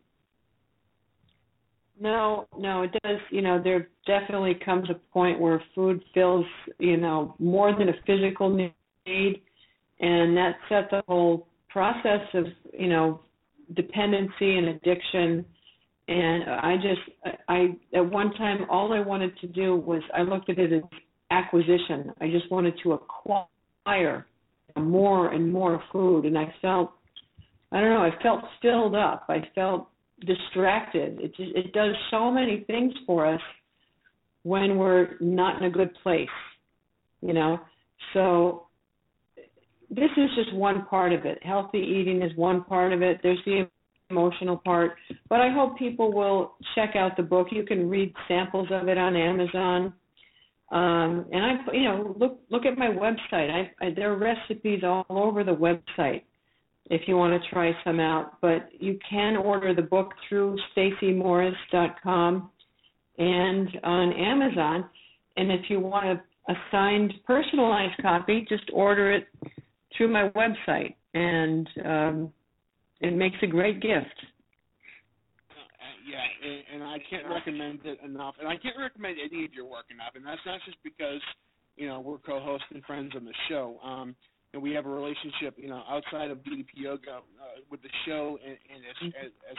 No, it does. There definitely comes a point where food fills, more than a physical need, and that sets the whole process of, dependency and addiction. And I at one time, all I wanted to do was, I looked at it as acquisition. I just wanted to acquire more and more food, and I felt filled up. I felt distracted. It does so many things for us when we're not in a good place, you know. So this is just one part of it. Healthy eating is one part of it. There's the emotional part. But I hope people will check out the book. You can read samples of it on Amazon. And look at my website. There are recipes all over the website if you want to try some out. But you can order the book through StaceyMorris.com and on Amazon. And if you want a signed, personalized copy, just order it through my website. And it makes a great gift. Yeah, and I can't recommend it enough. And I can't recommend any of your work enough. And that's not just because, you know, we're co-hosts and friends on the show. And we have a relationship, you know, outside of DDP Yoga with the show and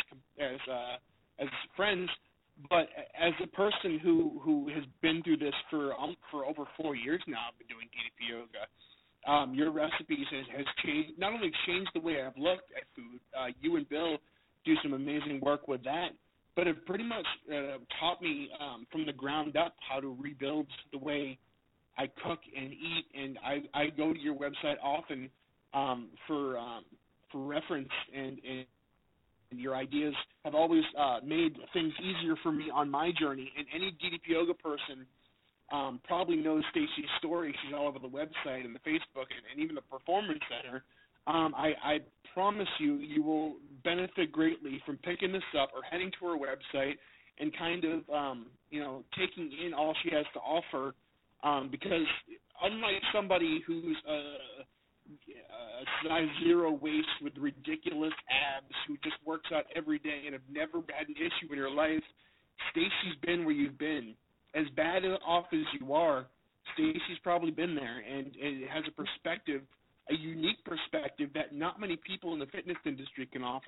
as friends. But as a person who has been through this for over 4 years now, I've been doing DDP Yoga. Your recipes has changed, not only changed the way I've looked at food. You and Bill do some amazing work with that, but it pretty much taught me from the ground up how to rebuild the way I cook and eat. And I go to your website often for reference, and your ideas have always made things easier for me on my journey. And any DDP Yoga person probably knows Stacey's story. She's all over the website and the Facebook and even the Performance Center. I promise you will benefit greatly from picking this up or heading to her website and kind of, taking in all she has to offer, because unlike somebody who's a size 0 waist with ridiculous abs who just works out every day and have never had an issue in her life, Stacey's been where you've been. As bad off as you are, Stacey's probably been there, and it has a perspective, a unique perspective that not many people in the fitness industry can offer.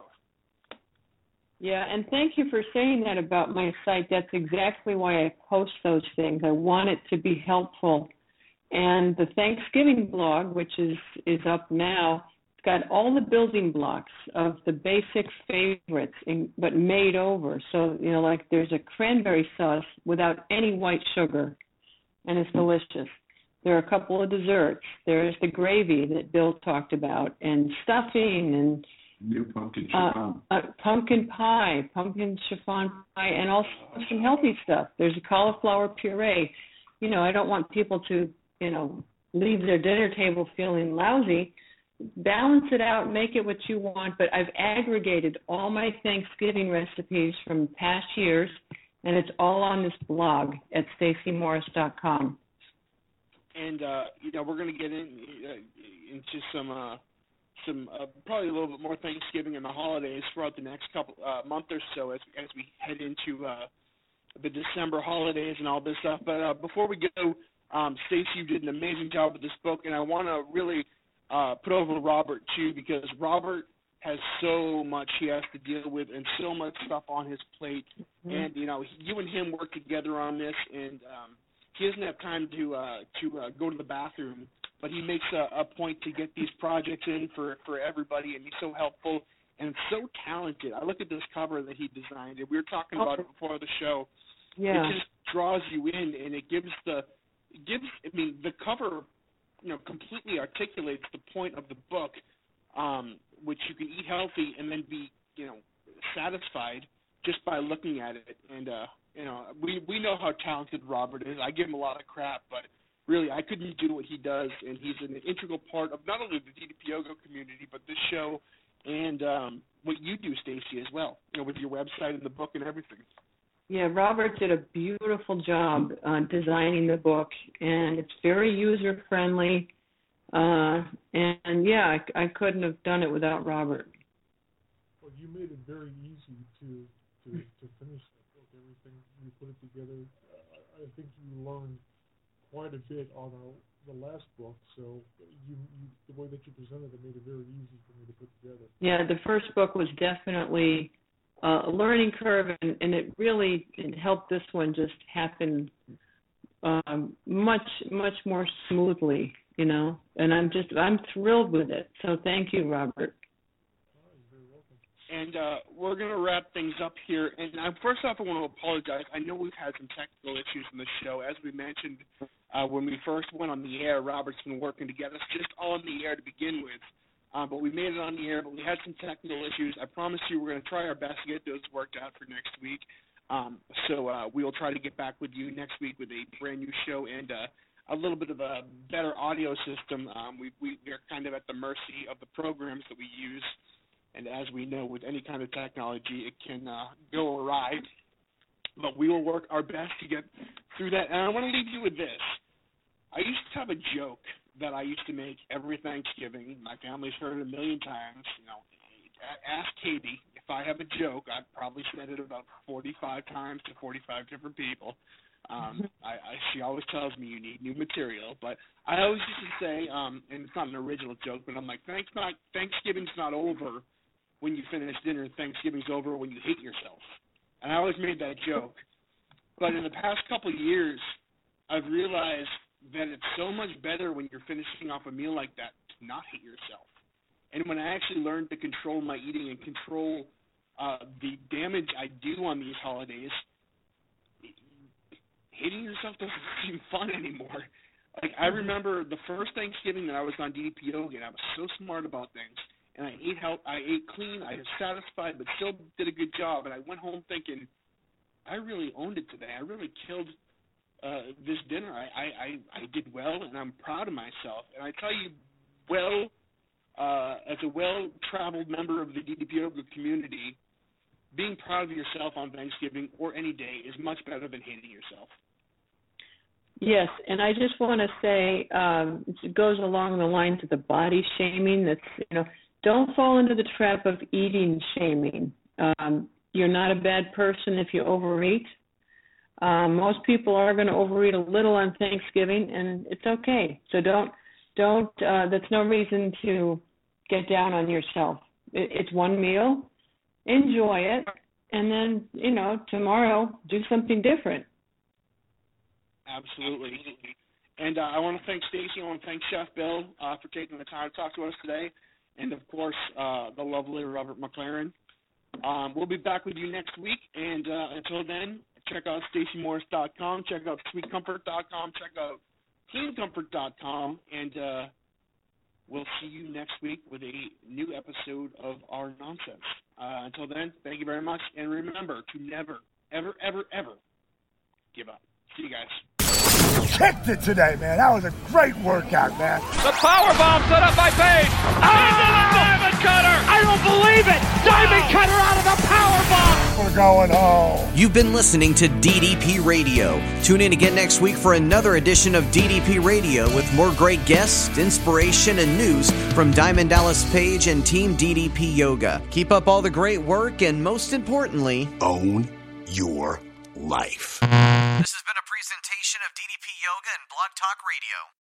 Yeah, and thank you for saying that about my site. That's exactly why I post those things. I want it to be helpful. And the Thanksgiving blog, which is up now, it's got all the building blocks of the basic favorites, but made over. So, you know, like there's a cranberry sauce without any white sugar, and it's delicious. There are a couple of desserts. There's the gravy that Bill talked about, and stuffing, and new pumpkin chiffon. Pumpkin pie, pumpkin chiffon pie, and also some healthy stuff. There's a cauliflower puree. You know, I don't want people to, leave their dinner table feeling lousy. Balance it out, make it what you want, but I've aggregated all my Thanksgiving recipes from past years, and it's all on this blog at StaceyMorris.com. And, we're going to get into some probably a little bit more Thanksgiving and the holidays throughout the next month or so as we head into the December holidays and all this stuff. But before we go, Stacey, you did an amazing job with this book, and I want to really put over Robert, too, because Robert has so much he has to deal with and so much stuff on his plate. Mm-hmm. And, you and him work together on this, and he doesn't have time to go to the bathroom, but he makes a point to get these projects in for everybody, and he's so helpful and so talented. I look at this cover that he designed, and we were talking about it before the show. Yeah. It just draws you in, and it gives the cover, completely articulates the point of the book, which you can eat healthy and then be, satisfied just by looking at it. And, we know how talented Robert is. I give him a lot of crap, but really I couldn't do what he does, and he's an integral part of not only the DDP Yoga community, but this show and what you do, Stacey, as well, with your website and the book and everything. Yeah, Robert did a beautiful job designing the book, and it's very user-friendly. I couldn't have done it without Robert. Well, you made it very easy to finish that book. Everything you put it together, I think you learned quite a bit on the last book. So the way that you presented it made it very easy for me to put together. Yeah, the first book was definitely a learning curve, and it helped this one just happen much more smoothly, and I'm thrilled with it. So thank you, Robert. You're very welcome. And we're going to wrap things up here. And first off, I want to apologize. I know we've had some technical issues in the show. As we mentioned when we first went on the air, Robert's been working to get us just on the air to begin with. But we made it on the air, but we had some technical issues. I promise you we're going to try our best to get those worked out for next week. So we'll try to get back with you next week with a brand-new show and a little bit of a better audio system. We're kind of at the mercy of the programs that we use. And as we know, with any kind of technology, it can go awry. But we will work our best to get through that. And I want to leave you with this. I used to have a joke that I used to make every Thanksgiving. My family's heard it a million times. You know, ask Katie. If I have a joke, I've probably said it about 45 times to 45 different people. She always tells me you need new material. But I always used to say, and it's not an original joke, but I'm like, Thanksgiving's not over when you finish dinner. Thanksgiving's over when you hate yourself. And I always made that joke. But in the past couple of years, I've realized that it's so much better when you're finishing off a meal like that to not hate yourself. And when I actually learned to control my eating and control the damage I do on these holidays, hating yourself doesn't seem fun anymore. Like, I remember the first Thanksgiving that I was on DDP Yoga, and I was so smart about things. And I ate clean, I was satisfied, but still did a good job. And I went home thinking, I really owned it today. I really killed this dinner. I did well, and I'm proud of myself. And I tell you, as a well-traveled member of the DDP Yoga community, being proud of yourself on Thanksgiving or any day is much better than hating yourself. Yes, and I just want to say it goes along the lines of the body shaming. That's, don't fall into the trap of eating shaming. You're not a bad person if you overeat. Most people are going to overeat a little on Thanksgiving, and it's okay. So don't. That's no reason to get down on yourself. It's one meal. Enjoy it, and then tomorrow do something different. Absolutely. And I want to thank Stacy. I want to thank Chef Bill for taking the time to talk to us today. And, of course, the lovely Robert McLaren. We'll be back with you next week. And until then, check out StacyMorris.com. Check out SweetComfort.com. Check out CleanComfort.com. And we'll see you next week with a new episode of Our Nonsense. Until then, thank you very much. And remember to never, ever, ever, ever give up. See you guys. Kicked it today, man. That was a great workout, man. The power bomb set up by Page. Into the Diamond Cutter. I don't believe it. Diamond Cutter out of the power bomb. We're going home. You've been listening to DDP Radio. Tune in again next week for another edition of DDP Radio with more great guests, inspiration, and news from Diamond Dallas Page and Team DDP Yoga. Keep up all the great work and, most importantly, own your life. This has been a presentation of DDP Yoga and Blog Talk Radio.